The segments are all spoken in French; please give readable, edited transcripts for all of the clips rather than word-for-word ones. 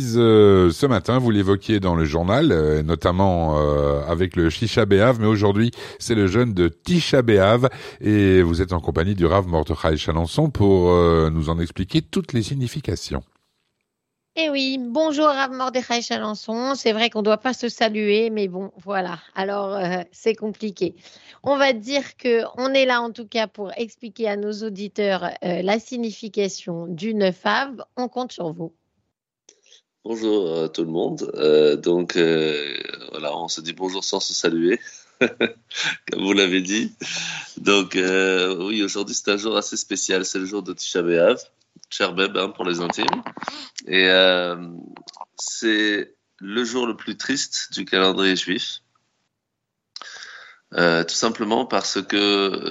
Moïse, ce matin, vous l'évoquiez dans le journal, notamment avec le Shisha B'Av, mais aujourd'hui, c'est le jeûne de Tisha B'Av, et vous êtes en compagnie du Rav Mordechai Chalençon pour nous en expliquer toutes les significations. Eh oui, bonjour Rav Mordechai Chalençon. C'est vrai qu'on ne doit pas se saluer, mais bon, voilà. Alors, c'est compliqué. On va dire que on est là en tout cas pour expliquer à nos auditeurs la signification du 9 av. On compte sur vous. Bonjour tout le monde. Voilà, on se dit bonjour sans se saluer, comme vous l'avez dit. Oui, aujourd'hui c'est un jour assez spécial. C'est le jour de Tisha B'Av, Tcherbeb pour les intimes. Et c'est le jour le plus triste du calendrier juif. Tout simplement parce que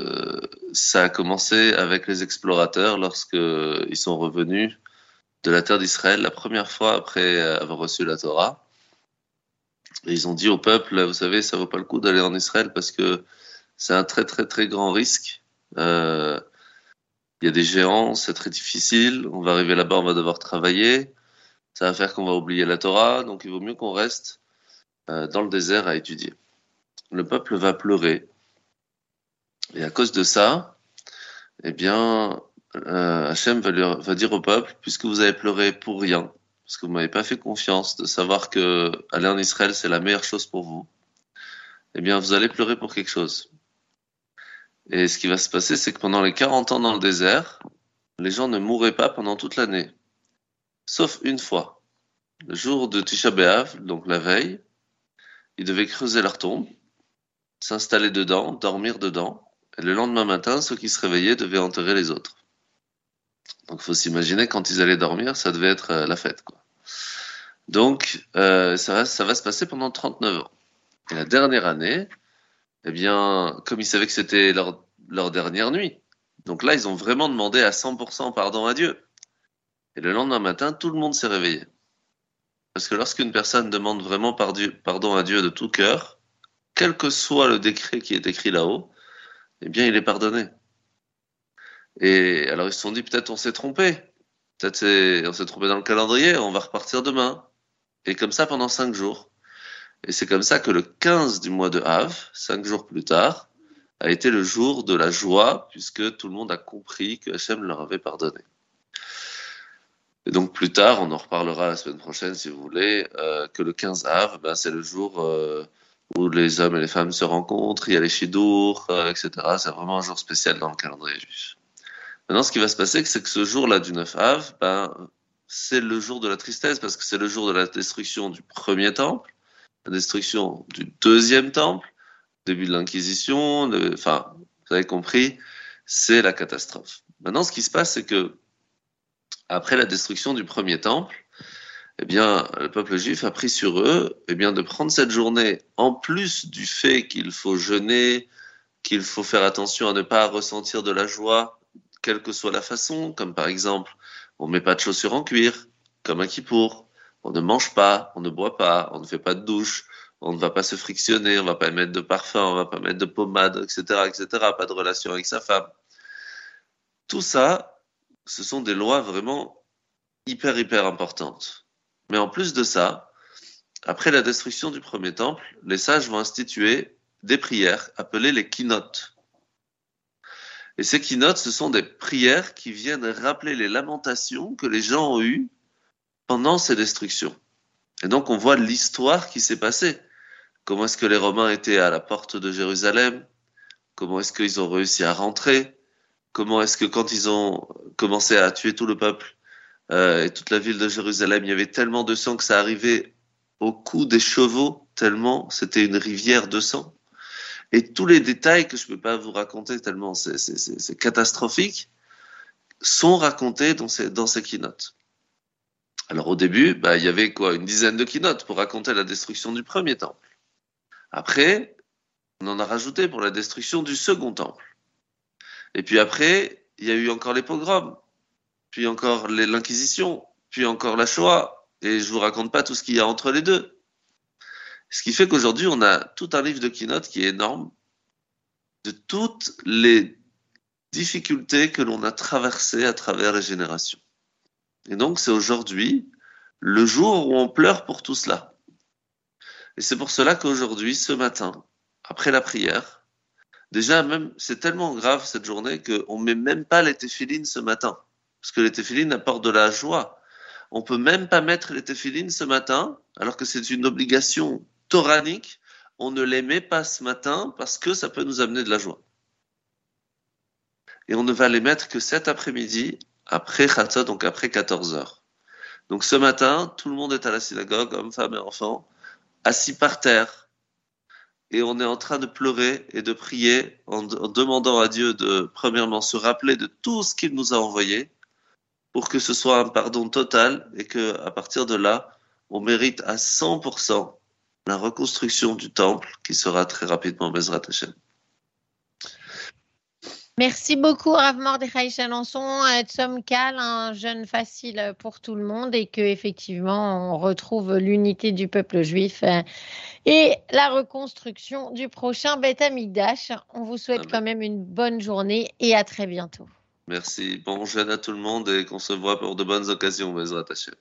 ça a commencé avec les explorateurs lorsque ils sont revenus de la terre d'Israël la première fois après avoir reçu la Torah. Et ils ont dit au peuple, vous savez, ça vaut pas le coup d'aller en Israël parce que c'est un très très très grand risque. Il y a des géants, c'est très difficile. On va arriver là-bas, on va devoir travailler. Ça va faire qu'on va oublier la Torah, donc il vaut mieux qu'on reste dans le désert à étudier. Le peuple va pleurer. Et à cause de ça, eh bien, Hachem va dire au peuple, puisque vous avez pleuré pour rien, parce que vous m'avez pas fait confiance de savoir que aller en Israël, c'est la meilleure chose pour vous, eh bien, vous allez pleurer pour quelque chose. Et ce qui va se passer, c'est que pendant les 40 ans dans le désert, les gens ne mourraient pas pendant toute l'année. Sauf une fois. Le jour de Tisha B'Av, donc la veille, ils devaient creuser leur tombe, s'installer dedans, dormir dedans, et le lendemain matin, ceux qui se réveillaient devaient enterrer les autres. Donc, faut s'imaginer, quand ils allaient dormir, ça devait être la fête, quoi. Donc, ça va se passer pendant 39 ans. Et la dernière année, eh bien, comme ils savaient que c'était leur dernière nuit, donc là, ils ont vraiment demandé à 100% pardon à Dieu. Et le lendemain matin, tout le monde s'est réveillé. Parce que lorsqu'une personne demande vraiment pardon à Dieu de tout cœur, quel que soit le décret qui est écrit là-haut, eh bien, il est pardonné. Et alors, ils se sont dit, peut-être on s'est trompé. On s'est trompé dans le calendrier, on va repartir demain. Et comme ça pendant 5 jours. Et c'est comme ça que le 15 du mois de Av, 5 jours plus tard, a été le jour de la joie, puisque tout le monde a compris que Hachem leur avait pardonné. Et donc plus tard, on en reparlera la semaine prochaine si vous voulez, que le 15 Av, c'est le jour où les hommes et les femmes se rencontrent, il y a les chidours, etc. C'est vraiment un jour spécial dans le calendrier juif. Maintenant, ce qui va se passer, c'est que ce jour-là du 9 Av, c'est le jour de la tristesse, parce que c'est le jour de la destruction du premier temple, la destruction du deuxième temple, début de l'Inquisition, vous avez compris, c'est la catastrophe. Maintenant, ce qui se passe, c'est que après la destruction du premier temple, eh bien, le peuple juif a pris sur eux, eh bien, de prendre cette journée, en plus du fait qu'il faut jeûner, qu'il faut faire attention à ne pas ressentir de la joie, quelle que soit la façon, comme par exemple, on ne met pas de chaussures en cuir, comme un kippour, on ne mange pas, on ne boit pas, on ne fait pas de douche, on ne va pas se frictionner, on ne va pas mettre de parfum, on ne va pas mettre de pommade, etc., etc., pas de relation avec sa femme. Tout ça, ce sont des lois vraiment hyper importantes. Mais en plus de ça, après la destruction du premier temple, les sages vont instituer des prières appelées les kinotes. Et ces kinotes, ce sont des prières qui viennent rappeler les lamentations que les gens ont eues pendant ces destructions. Et donc on voit l'histoire qui s'est passée. Comment est-ce que les Romains étaient à la porte de Jérusalem? Comment est-ce qu'ils ont réussi à rentrer? Comment est-ce que quand ils ont commencé à tuer tout le peuple et toute la ville de Jérusalem, il y avait tellement de sang que ça arrivait au cou des chevaux, tellement c'était une rivière de sang. Et tous les détails que je ne peux pas vous raconter tellement c'est catastrophique, sont racontés dans ces keynotes. Alors au début, il y avait une dizaine de keynotes pour raconter la destruction du premier temple. Après, on en a rajouté pour la destruction du second temple. Et puis après, il y a eu encore les pogroms, puis encore l'Inquisition, puis encore la Shoah, et je vous raconte pas tout ce qu'il y a entre les deux. Ce qui fait qu'aujourd'hui, on a tout un livre de keynote qui est énorme, de toutes les difficultés que l'on a traversées à travers les générations. Et donc, c'est aujourd'hui le jour où on pleure pour tout cela. Et c'est pour cela qu'aujourd'hui, ce matin, après la prière, déjà même, c'est tellement grave cette journée qu'on met même pas les téphilines ce matin. Parce que les téphilines apportent de la joie. On peut même pas mettre les téphilines ce matin, alors que c'est une obligation toranique. On ne les met pas ce matin parce que ça peut nous amener de la joie. Et on ne va les mettre que cet après-midi, après Chatzot, donc après 14 heures. Donc ce matin, tout le monde est à la synagogue, hommes, femmes et enfants, assis par terre. Et on est en train de pleurer et de prier en demandant à Dieu de, premièrement, se rappeler de tout ce qu'il nous a envoyé pour que ce soit un pardon total et que, à partir de là, on mérite à 100% la reconstruction du temple qui sera très rapidement Bezrat Hashem. Merci beaucoup, Rav Mordechai Chalençon. Tzom Kal, un jeûne facile pour tout le monde et que effectivement on retrouve l'unité du peuple juif et la reconstruction du prochain Beth Amikdash. On vous souhaite Amen. quand même une bonne journée et à très bientôt. Merci. Bon jeûne à tout le monde et qu'on se voit pour de bonnes occasions, Bezrat Hashem.